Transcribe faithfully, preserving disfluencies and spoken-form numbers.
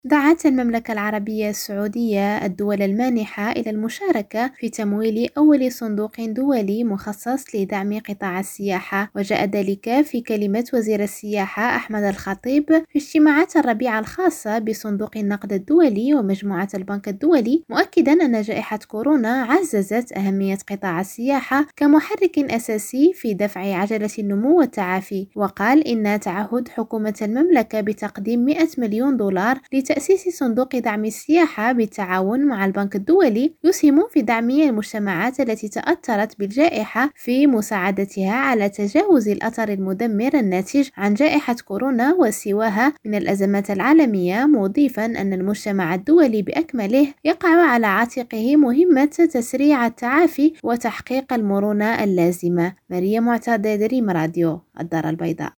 دعت المملكة العربية السعودية الدول المانحة إلى المشاركة في تمويل أول صندوق دولي مخصص لدعم قطاع السياحة، وجاء ذلك في كلمة وزير السياحة أحمد الخطيب في اجتماعات الربيع الخاصة بصندوق النقد الدولي ومجموعة البنك الدولي، مؤكدا أن جائحة كورونا عززت أهمية قطاع السياحة كمحرك أساسي في دفع عجلة النمو والتعافي. وقال إن تعهد حكومة المملكة بتقديم مئة مليون دولار لتأسيس صندوق دعم السياحة بالتعاون مع البنك الدولي يسهم في دعم المجتمعات التي تأثرت بالجائحة في مساعدتها على تجاوز الأثر المدمر الناتج عن جائحة كورونا وسواها من الأزمات العالمية، مضيفا أن المجتمع الدولي بأكمله يقع على عاتقه مهمة تسريع التعافي وتحقيق المرونة اللازمة. مريم معتاد، دريم راديو، الدار البيضاء.